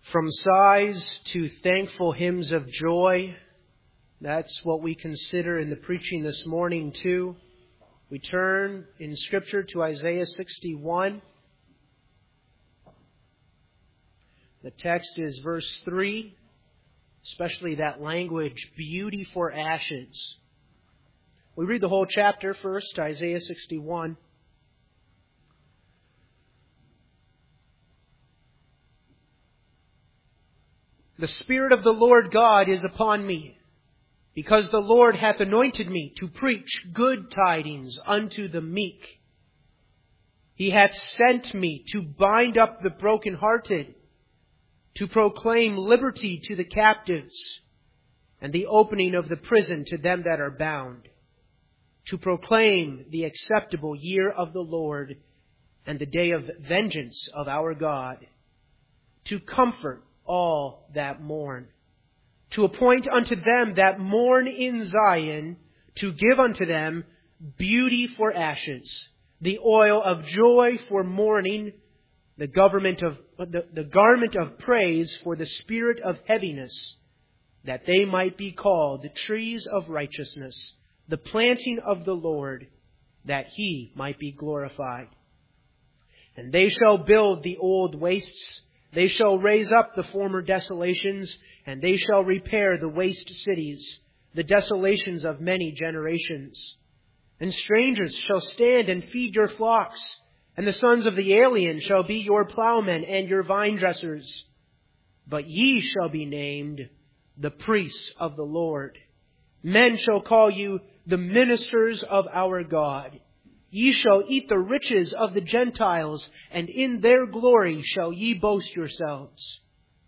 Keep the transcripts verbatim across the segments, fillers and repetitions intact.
From sighs to thankful hymns of joy. That's what we consider in the preaching this morning too. We turn in Scripture to Isaiah sixty-one. The text is verse three, especially that language, beauty for ashes. We read the whole chapter first, Isaiah sixty-one. The Spirit of the Lord God is upon me, because the Lord hath anointed me to preach good tidings unto the meek. He hath sent me to bind up the brokenhearted, to proclaim liberty to the captives, and the opening of the prison to them that are bound, to proclaim the acceptable year of the Lord, and the day of vengeance of our God, to comfort all that mourn, to appoint unto them that mourn in Zion, to give unto them beauty for ashes, the oil of joy for mourning, the government of the, the garment of praise for the spirit of heaviness, that they might be called the trees of righteousness, the planting of the Lord, that He might be glorified. And they shall build the old wastes. They shall raise up the former desolations, and they shall repair the waste cities, the desolations of many generations. And strangers shall stand and feed your flocks, and the sons of the alien shall be your plowmen and your vine dressers. But ye shall be named the priests of the Lord. Men shall call you the ministers of our God. Ye shall eat the riches of the Gentiles, and in their glory shall ye boast yourselves.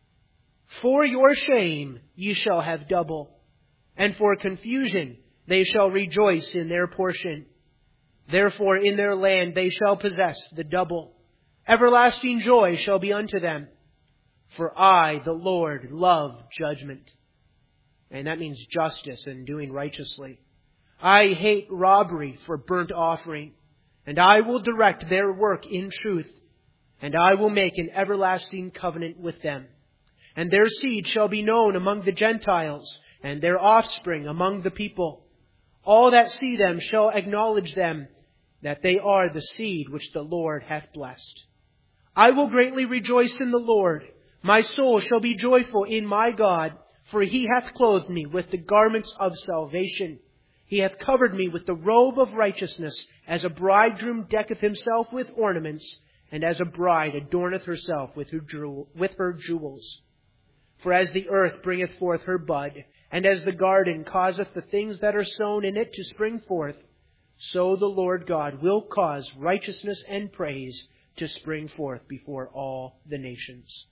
For your shame ye shall have double, and for confusion they shall rejoice in their portion. Therefore in their land they shall possess the double. Everlasting joy shall be unto them. For I, the Lord, love judgment. And that means justice and doing righteously. I hate robbery for burnt offering, and I will direct their work in truth, and I will make an everlasting covenant with them. And their seed shall be known among the Gentiles, and their offspring among the people. All that see them shall acknowledge them, that they are the seed which the Lord hath blessed. I will greatly rejoice in the Lord. My soul shall be joyful in my God, for He hath clothed me with the garments of salvation. He hath covered me with the robe of righteousness, as a bridegroom decketh himself with ornaments, and as a bride adorneth herself with her, jewel, with her jewels. For as the earth bringeth forth her bud, and as the garden causeth the things that are sown in it to spring forth, so the Lord God will cause righteousness and praise to spring forth before all the nations.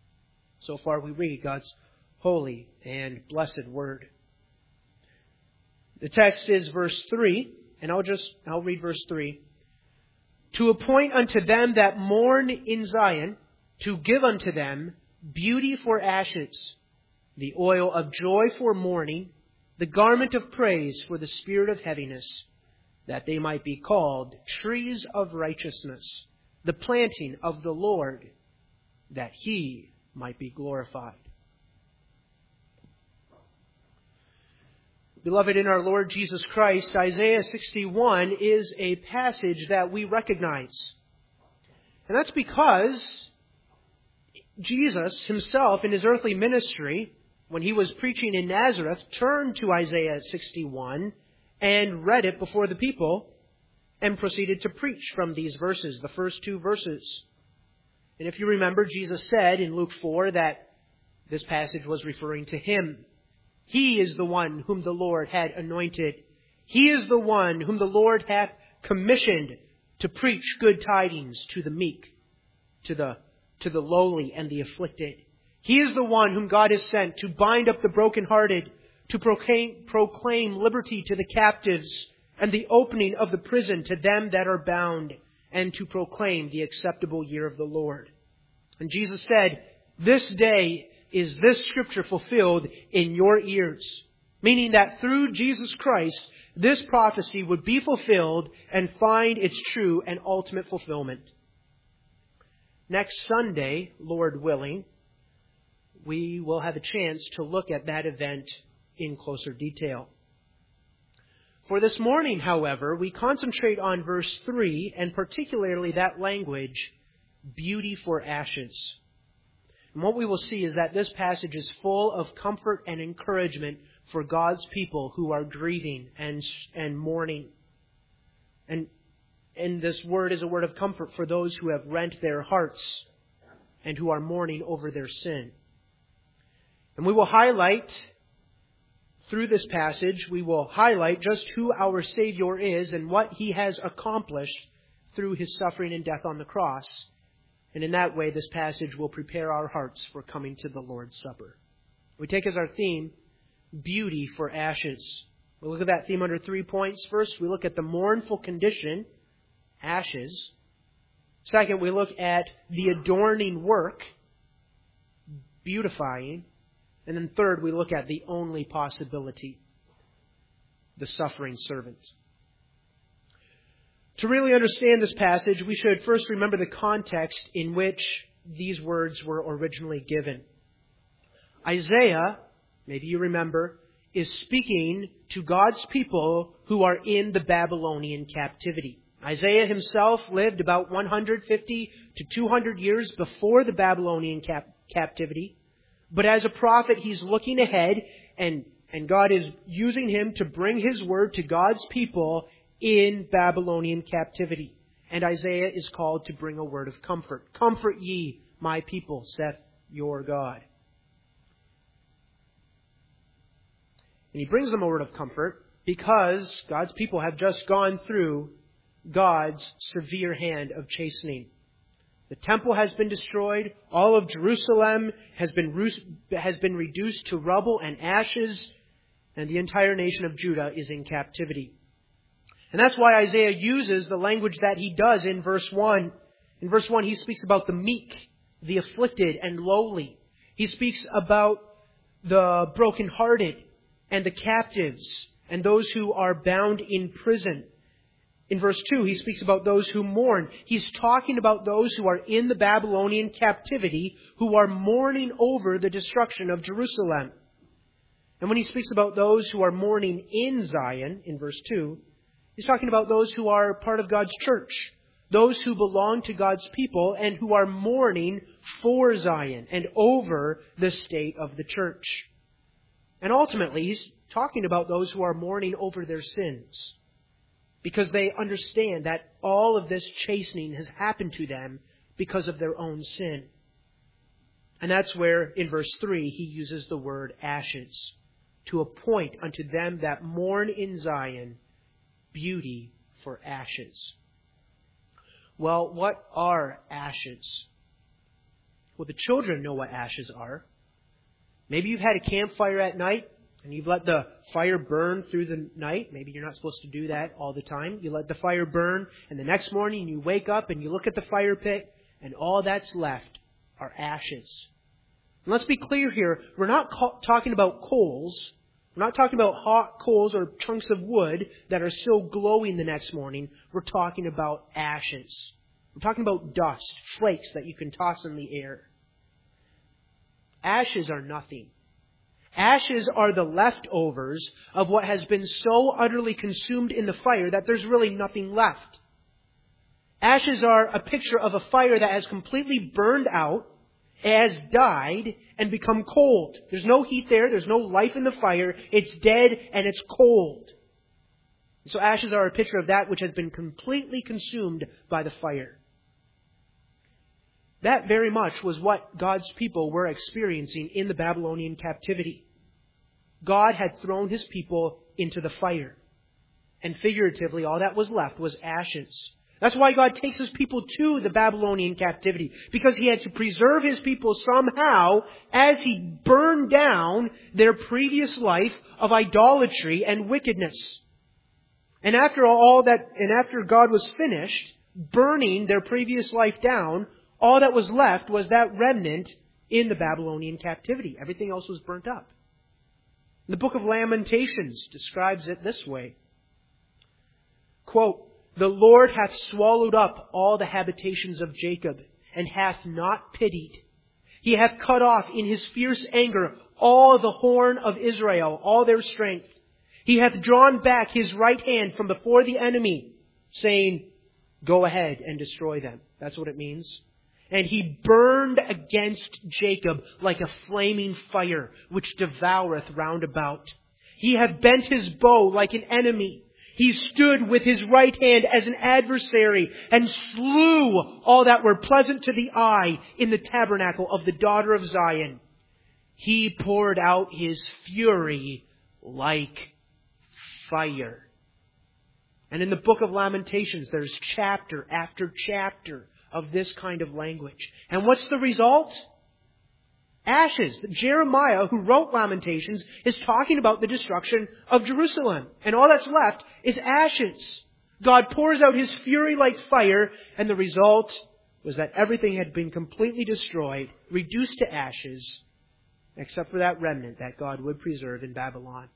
So far we read God's holy and blessed word. The text is verse three, and I'll just, I'll read verse three. To appoint unto them that mourn in Zion, to give unto them beauty for ashes, the oil of joy for mourning, the garment of praise for the spirit of heaviness, that they might be called trees of righteousness, the planting of the Lord, that He might be glorified. Beloved in our Lord Jesus Christ, Isaiah sixty-one is a passage that we recognize. And that's because Jesus Himself in His earthly ministry, when He was preaching in Nazareth, turned to Isaiah sixty-one and read it before the people and proceeded to preach from these verses, the first two verses. And if you remember, Jesus said in Luke four that this passage was referring to Him. He is the one whom the Lord had anointed. He is the one whom the Lord hath commissioned to preach good tidings to the meek, to the, to the lowly and the afflicted. He is the one whom God has sent to bind up the brokenhearted, to proclaim, proclaim liberty to the captives, and the opening of the prison to them that are bound, and to proclaim the acceptable year of the Lord. And Jesus said, this day is this scripture fulfilled in your ears. Meaning that through Jesus Christ, this prophecy would be fulfilled and find its true and ultimate fulfillment. Next Sunday, Lord willing, we will have a chance to look at that event in closer detail. For this morning, however, we concentrate on verse three, and particularly that language, beauty for ashes. And what we will see is that this passage is full of comfort and encouragement for God's people who are grieving and, and mourning. And, and this word is a word of comfort for those who have rent their hearts and who are mourning over their sin. And we will highlight, through this passage, we will highlight just who our Savior is and what He has accomplished through His suffering and death on the cross. And in that way, this passage will prepare our hearts for coming to the Lord's Supper. We take as our theme, beauty for ashes. We'll look at that theme under three points. First, we look at the mournful condition, ashes. Second, we look at the adorning work, beautifying. And then third, we look at the only possibility, the suffering servant. To really understand this passage, we should first remember the context in which these words were originally given. Isaiah, maybe you remember, is speaking to God's people who are in the Babylonian captivity. Isaiah himself lived about one hundred fifty to two hundred years before the Babylonian cap- captivity. But as a prophet, he's looking ahead, and, and God is using him to bring His word to God's people in Babylonian captivity. And Isaiah is called to bring a word of comfort. Comfort ye, my people, saith your God. And He brings them a word of comfort because God's people have just gone through God's severe hand of chastening. The temple has been destroyed. All of Jerusalem has been, has been reduced to rubble and ashes. And the entire nation of Judah is in captivity. And that's why Isaiah uses the language that he does in verse one. In verse one, he speaks about the meek, the afflicted, and lowly. He speaks about the brokenhearted and the captives and those who are bound in prison. In verse two, he speaks about those who mourn. He's talking about those who are in the Babylonian captivity, who are mourning over the destruction of Jerusalem. And when he speaks about those who are mourning in Zion, in verse two, he's talking about those who are part of God's church, those who belong to God's people and who are mourning for Zion and over the state of the church. And ultimately, he's talking about those who are mourning over their sins, because they understand that all of this chastening has happened to them because of their own sin. And that's where, in verse three, he uses the word ashes, to appoint unto them that mourn in Zion beauty for ashes. Well, what are ashes? Well, the children know what ashes are. Maybe you've had a campfire at night, and you've let the fire burn through the night. Maybe you're not supposed to do that all the time. You let the fire burn, and the next morning you wake up and you look at the fire pit, and all that's left are ashes. And let's be clear here. We're not co- talking about coals. We're not talking about hot coals or chunks of wood that are still glowing the next morning. We're talking about ashes. We're talking about dust, flakes that you can toss in the air. Ashes are nothing. Ashes are the leftovers of what has been so utterly consumed in the fire that there's really nothing left. Ashes are a picture of a fire that has completely burned out, has died, and become cold. There's no heat there. There's no life in the fire. It's dead and it's cold. So ashes are a picture of that which has been completely consumed by the fire. That very much was what God's people were experiencing in the Babylonian captivity. God had thrown His people into the fire. And figuratively, all that was left was ashes. That's why God takes His people to the Babylonian captivity, because He had to preserve His people somehow as He burned down their previous life of idolatry and wickedness. And after all that, and after God was finished burning their previous life down, all that was left was that remnant in the Babylonian captivity. Everything else was burnt up. The book of Lamentations describes it this way. Quote, "The Lord hath swallowed up all the habitations of Jacob, and hath not pitied. He hath cut off in His fierce anger all the horn of Israel, all their strength. He hath drawn back His right hand from before the enemy, saying, go ahead and destroy them. That's what it means. And He burned against Jacob like a flaming fire, which devoureth round about. He hath bent His bow like an enemy. He stood with His right hand as an adversary, and slew all that were pleasant to the eye in the tabernacle of the daughter of Zion. He poured out His fury like fire. And in the book of Lamentations, there's chapter after chapter of this kind of language. And what's the result? Ashes. Jeremiah, who wrote Lamentations, is talking about the destruction of Jerusalem. And all that's left is ashes. God pours out His fury like fire, and the result was that everything had been completely destroyed, reduced to ashes, except for that remnant that God would preserve in Babylon.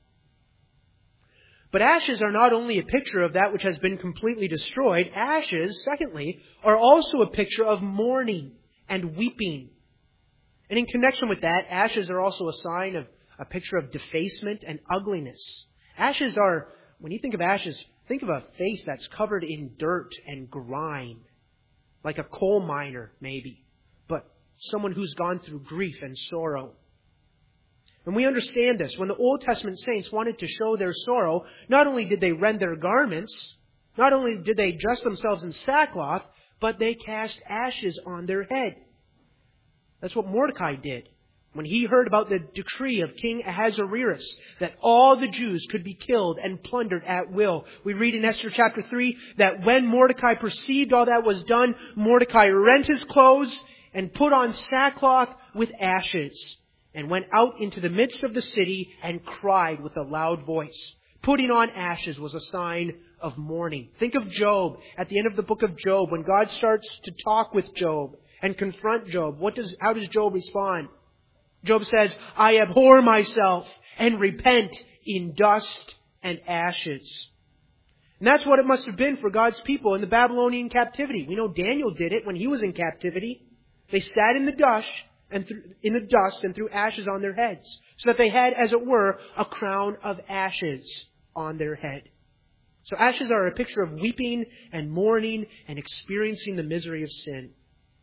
But ashes are not only a picture of that which has been completely destroyed. Ashes, secondly, are also a picture of mourning and weeping. And in connection with that, ashes are also a sign of a picture of defacement and ugliness. Ashes are, when you think of ashes, think of a face that's covered in dirt and grime. Like a coal miner, maybe. But someone who's gone through grief and sorrow. And we understand this. When the Old Testament saints wanted to show their sorrow, not only did they rend their garments, not only did they dress themselves in sackcloth, but they cast ashes on their head. That's what Mordecai did. When he heard about the decree of King Ahasuerus that all the Jews could be killed and plundered at will. We read in Esther chapter three that when Mordecai perceived all that was done, Mordecai rent his clothes and put on sackcloth with ashes and went out into the midst of the city and cried with a loud voice. Putting on ashes was a sign of mourning. Think of Job at the end of the book of Job when God starts to talk with Job and confront Job. What does, how does Job respond? Job says, I abhor myself and repent in dust and ashes. And that's what it must have been for God's people in the Babylonian captivity. We know Daniel did it when he was in captivity. They sat in the dust and th- in the dust and threw ashes on their heads, so that they had, as it were, a crown of ashes on their head. So ashes are a picture of weeping and mourning and experiencing the misery of sin.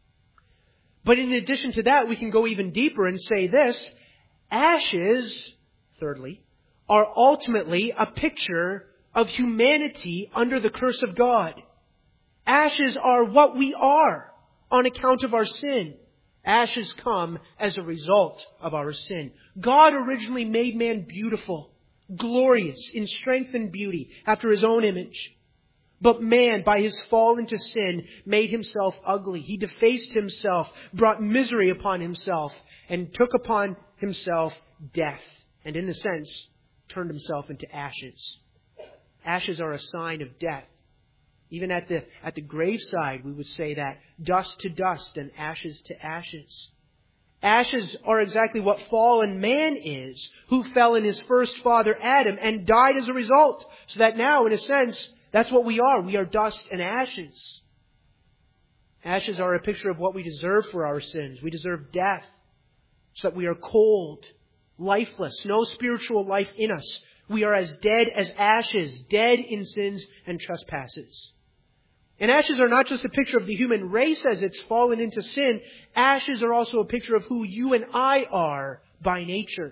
But in addition to that, we can go even deeper and say this. Ashes, thirdly, are ultimately a picture of humanity under the curse of God. Ashes are what we are on account of our sin. Ashes come as a result of our sin. God originally made man beautiful, glorious in strength and beauty after His own image. But man, by his fall into sin, made himself ugly. He defaced himself, brought misery upon himself, and took upon himself death. And in a sense, turned himself into ashes. Ashes are a sign of death. Even at the, at the graveside, we would say that. Dust to dust and ashes to ashes. Ashes are exactly what fallen man is, who fell in his first father Adam and died as a result. So that now, in a sense, that's what we are. We are dust and ashes. Ashes are a picture of what we deserve for our sins. We deserve death, so that we are cold, lifeless, no spiritual life in us. We are as dead as ashes, dead in sins and trespasses. And ashes are not just a picture of the human race as it's fallen into sin. Ashes are also a picture of who you and I are by nature.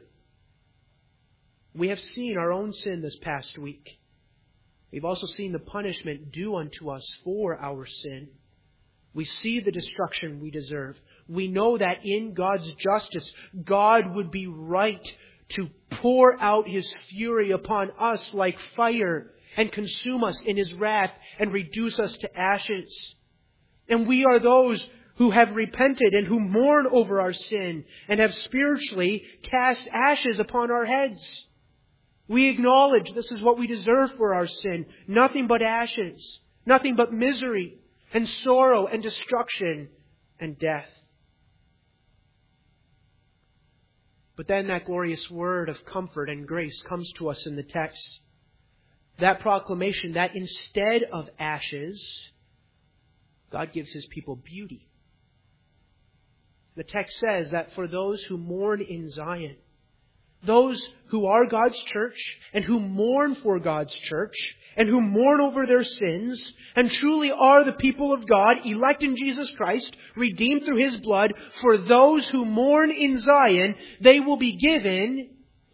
We have seen our own sin this past week. We've also seen the punishment due unto us for our sin. We see the destruction we deserve. We know that in God's justice, God would be right to pour out His fury upon us like fire and consume us in His wrath and reduce us to ashes. And we are those who have repented and who mourn over our sin and have spiritually cast ashes upon our heads. We acknowledge this is what we deserve for our sin. Nothing but ashes. Nothing but misery and sorrow and destruction and death. But then that glorious word of comfort and grace comes to us in the text. That proclamation that instead of ashes, God gives His people beauty. The text says that for those who mourn in Zion, those who are God's church and who mourn for God's church and who mourn over their sins and truly are the people of God, elect in Jesus Christ, redeemed through His blood, for those who mourn in Zion, they will be given,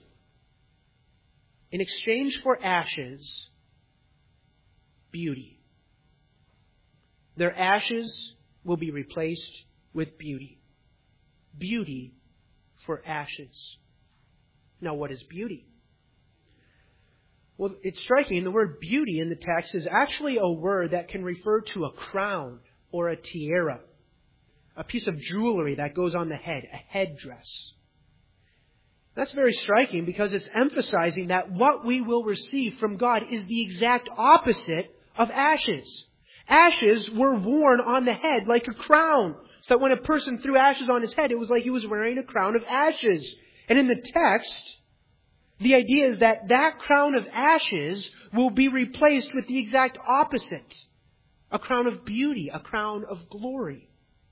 in exchange for ashes, beauty. Their ashes will be replaced with beauty. Beauty for ashes. Now, what is beauty? Well, it's striking. The word beauty in the text is actually a word that can refer to a crown or a tiara, a piece of jewelry that goes on the head, a headdress. That's very striking because it's emphasizing that what we will receive from God is the exact opposite of ashes. Ashes were worn on the head like a crown. So that when a person threw ashes on his head, it was like he was wearing a crown of ashes. And in the text, the idea is that that crown of ashes will be replaced with the exact opposite. A crown of beauty, a crown of glory.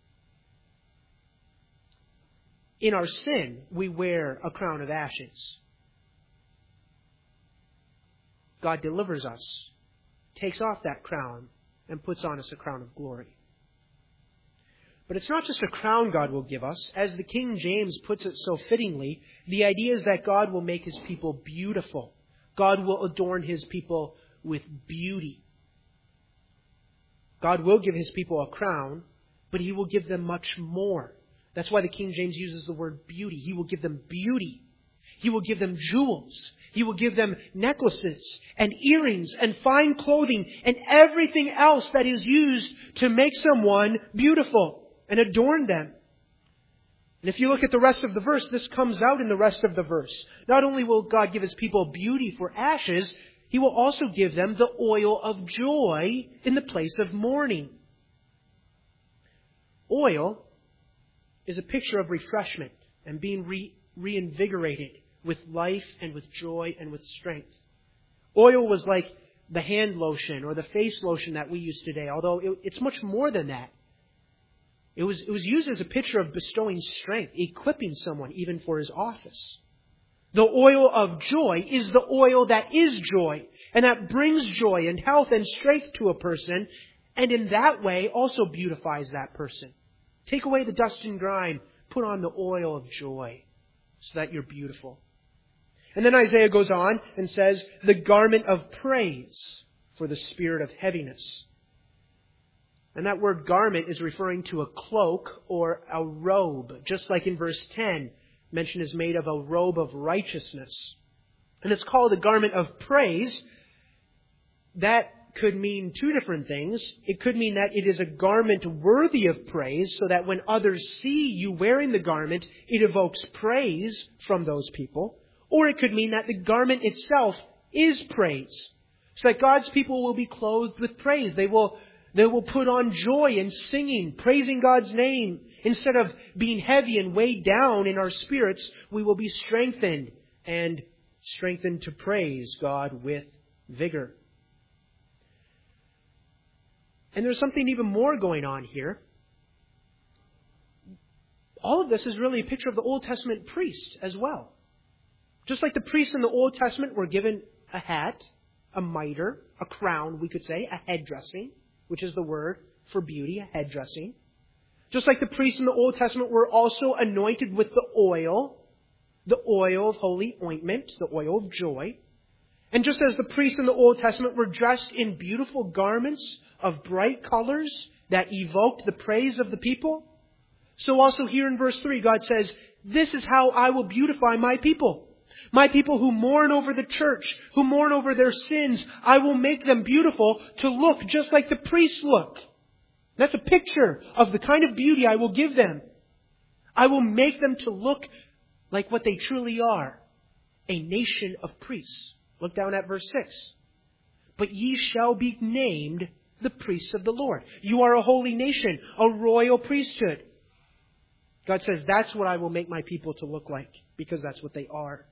In our sin, we wear a crown of ashes. God delivers us, takes off that crown, and puts on us a crown of glory. But it's not just a crown God will give us. As the King James puts it so fittingly, the idea is that God will make His people beautiful. God will adorn His people with beauty. God will give His people a crown, but He will give them much more. That's why the King James uses the word beauty. He will give them beauty. He will give them jewels. He will give them necklaces and earrings and fine clothing and everything else that is used to make someone beautiful and adorn them. And if you look at the rest of the verse, this comes out in the rest of the verse. Not only will God give His people beauty for ashes, He will also give them the oil of joy in the place of mourning. Oil is a picture of refreshment and being re- reinvigorated with life and with joy and with strength. Oil was like the hand lotion or the face lotion that we use today, although it, it's much more than that. It was, it was used as a picture of bestowing strength, equipping someone even for his office. The oil of joy is the oil that is joy, and that brings joy and health and strength to a person, and in that way also beautifies that person. Take away the dust and grime, put on the oil of joy so that you're beautiful. And then Isaiah goes on and says, the garment of praise for the spirit of heaviness. And that word garment is referring to a cloak or a robe, just like in verse ten, mention is made of a robe of righteousness. And it's called a garment of praise. That could mean two different things. It could mean that it is a garment worthy of praise, so that when others see you wearing the garment, it evokes praise from those people. Or it could mean that the garment itself is praise, so that God's people will be clothed with praise. They will, they will put on joy and singing, praising God's name. Instead of being heavy and weighed down in our spirits, we will be strengthened and strengthened to praise God with vigor. And there's something even more going on here. All of this is really a picture of the Old Testament priest as well. Just like the priests in the Old Testament were given a hat, a mitre, a crown, we could say, a headdressing, which is the word for beauty, a headdressing. Just like the priests in the Old Testament were also anointed with the oil, the oil of holy ointment, the oil of joy. And just as the priests in the Old Testament were dressed in beautiful garments of bright colors that evoked the praise of the people, so also here in verse three, God says, this is how I will beautify my people. My people who mourn over the church, who mourn over their sins, I will make them beautiful to look just like the priests look. That's a picture of the kind of beauty I will give them. I will make them to look like what they truly are, a nation of priests. Look down at verse six. But ye shall be named the priests of the Lord. You are a holy nation, a royal priesthood. God says, that's what I will make my people to look like, because that's what they are.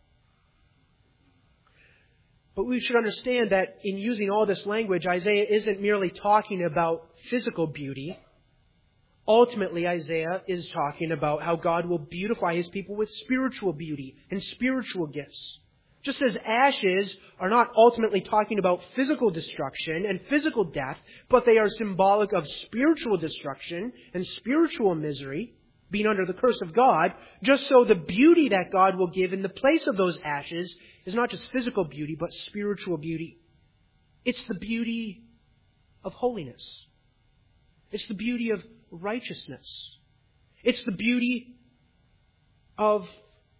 But we should understand that in using all this language, Isaiah isn't merely talking about physical beauty, Ultimately, Isaiah is talking about how God will beautify His people with spiritual beauty and spiritual gifts. Just as ashes are not ultimately talking about physical destruction and physical death, but they are symbolic of spiritual destruction and spiritual misery, being under the curse of God, just so the beauty that God will give in the place of those ashes is not just physical beauty, but spiritual beauty. It's the beauty of holiness. It's the beauty of righteousness. It's the beauty of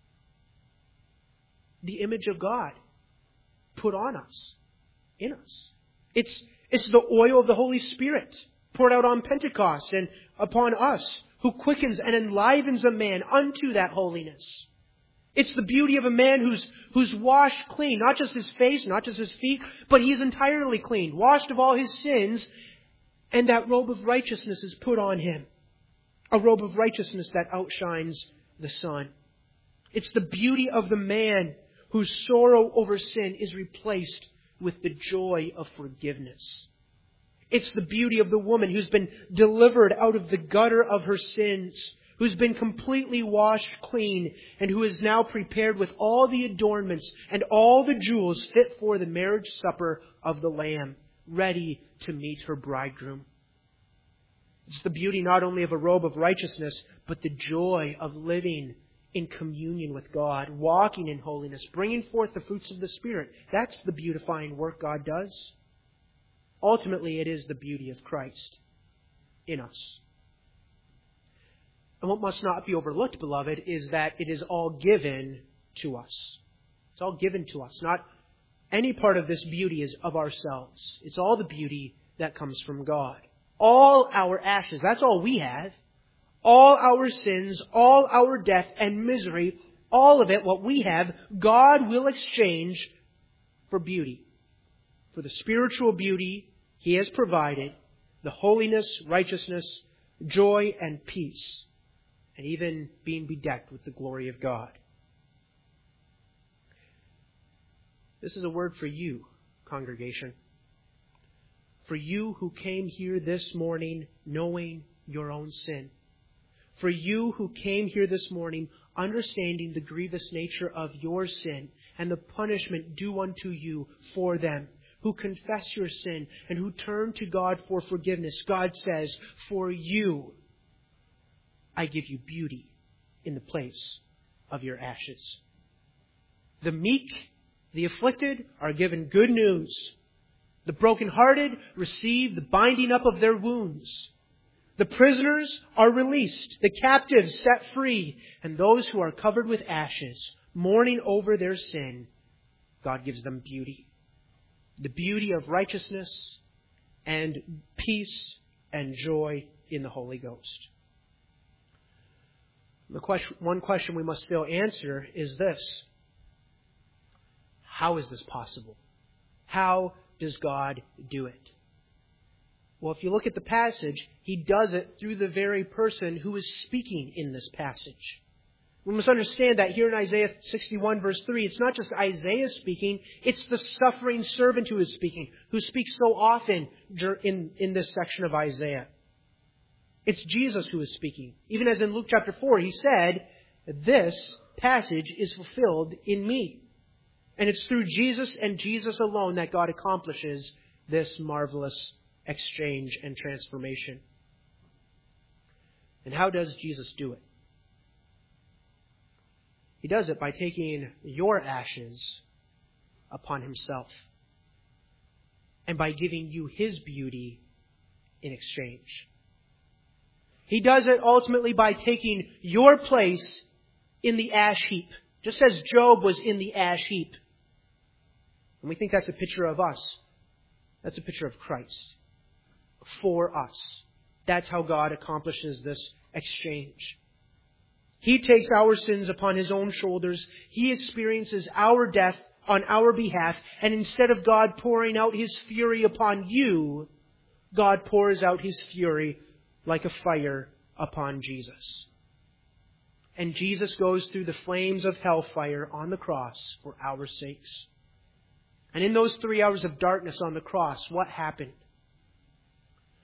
the image of God put on us, in us. It's, it's the oil of the Holy Spirit poured out on Pentecost and upon us, who quickens and enlivens a man unto that holiness. It's the beauty of a man who's, who's washed clean, not just his face, not just his feet, but he's entirely clean, washed of all his sins, and that robe of righteousness is put on him. A robe of righteousness that outshines the sun. It's the beauty of the man whose sorrow over sin is replaced with the joy of forgiveness. It's the beauty of the woman who's been delivered out of the gutter of her sins, who's been completely washed clean, and who is now prepared with all the adornments and all the jewels fit for the marriage supper of the Lamb, ready to meet her bridegroom. It's the beauty not only of a robe of righteousness, but the joy of living in communion with God, walking in holiness, bringing forth the fruits of the Spirit. That's the beautifying work God does. Ultimately, it is the beauty of Christ in us. And what must not be overlooked, beloved, is that it is all given to us. It's all given to us. Not any part of this beauty is of ourselves. It's all the beauty that comes from God. All our ashes, that's all we have. All our sins, all our death and misery, all of it, what we have, God will exchange for beauty. For the spiritual beauty He has provided, the holiness, righteousness, joy, and peace, and even being bedecked with the glory of God. This is a word for you, congregation. For you who came here this morning knowing your own sin. For you who came here this morning understanding the grievous nature of your sin and the punishment due unto you for them. Who confess your sin and who turn to God for forgiveness. God says, for you, I give you beauty in the place of your ashes. The meek, the afflicted are given good news. The brokenhearted receive the binding up of their wounds. The prisoners are released, the captives set free, and those who are covered with ashes, mourning over their sin, God gives them beauty. The beauty of righteousness and peace and joy in the Holy Ghost. The question, one question we must still answer is this. How is this possible? How does God do it? Well, if you look at the passage, He does it through the very person who is speaking in this passage. We must understand that here in Isaiah sixty-one verse three, it's not just Isaiah speaking, it's the suffering servant who is speaking, who speaks so often in, in this section of Isaiah. It's Jesus who is speaking. Even as in Luke chapter four, He said, this passage is fulfilled in me. And it's through Jesus and Jesus alone that God accomplishes this marvelous exchange and transformation. And how does Jesus do it? He does it by taking your ashes upon Himself and by giving you His beauty in exchange. He does it ultimately by taking your place in the ash heap, just as Job was in the ash heap. And we think that's a picture of us. That's a picture of Christ. For us. That's how God accomplishes this exchange. He takes our sins upon His own shoulders. He experiences our death on our behalf. And instead of God pouring out His fury upon you, God pours out His fury like a fire upon Jesus. And Jesus goes through the flames of hellfire on the cross for our sakes. And in those three hours of darkness on the cross, what happened?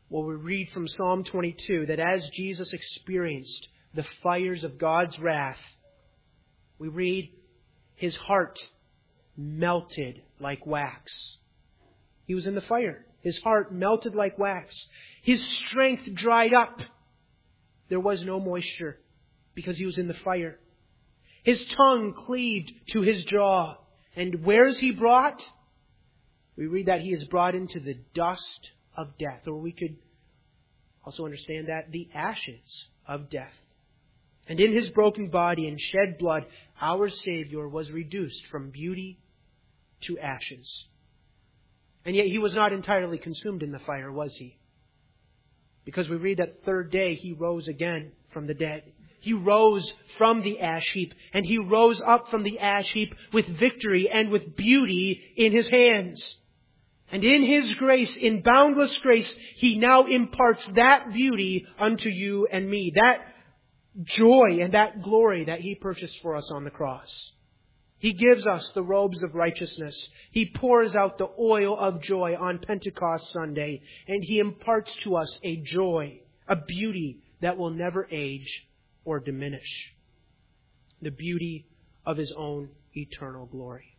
Well, we read from Psalm twenty-two that as Jesus experienced the fires of God's wrath, we read, His heart melted like wax. He was in the fire. His heart melted like wax. His strength dried up. There was no moisture because He was in the fire. His tongue cleaved to His jaw. And where is He brought? We read that He is brought into the dust of death. Or we could also understand that the ashes of death. And in His broken body and shed blood, our Savior was reduced from beauty to ashes. And yet He was not entirely consumed in the fire, was He? Because we read that third day He rose again from the dead. He rose from the ash heap, and He rose up from the ash heap with victory and with beauty in His hands. And in His grace, in boundless grace, He now imparts that beauty unto you and me. That joy and that glory that He purchased for us on the cross. He gives us the robes of righteousness. He pours out the oil of joy on Pentecost Sunday. And He imparts to us a joy, a beauty that will never age or diminish. The beauty of His own eternal glory.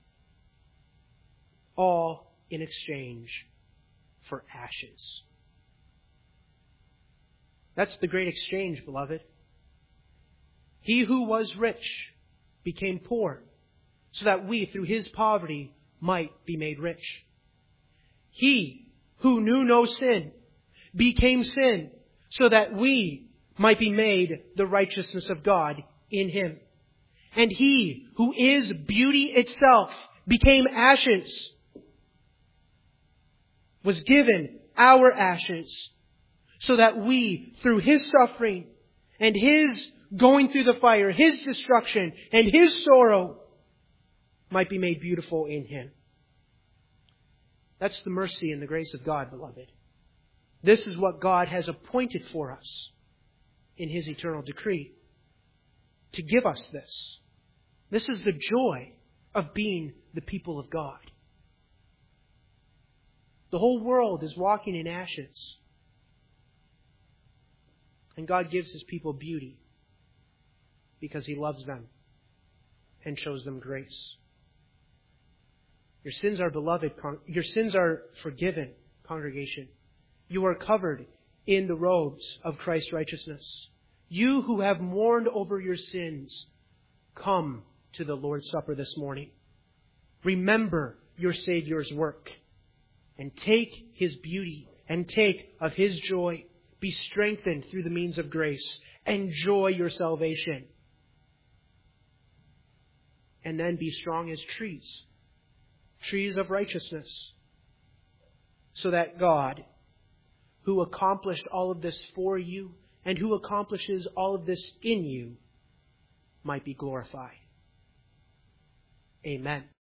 All in exchange for ashes. That's the great exchange, beloved. He who was rich became poor, so that we, through His poverty, might be made rich. He who knew no sin became sin, so that we might be made the righteousness of God in Him. And He who is beauty itself became ashes, was given our ashes, so that we, through His suffering and His going through the fire, His destruction and His sorrow, might be made beautiful in Him. That's the mercy and the grace of God, beloved. This is what God has appointed for us in His eternal decree, to give us this. This is the joy of being the people of God. The whole world is walking in ashes. And God gives His people beauty because He loves them and shows them grace. Your sins are beloved. Your sins are forgiven, congregation. You are covered in the robes of Christ's righteousness. You who have mourned over your sins, come to the Lord's Supper this morning. Remember your Savior's work and take His beauty and take of His joy. Be strengthened through the means of grace. Enjoy your salvation. And then be strong as trees. Trees of righteousness. So that God, who accomplished all of this for you and who accomplishes all of this in you, might be glorified. Amen.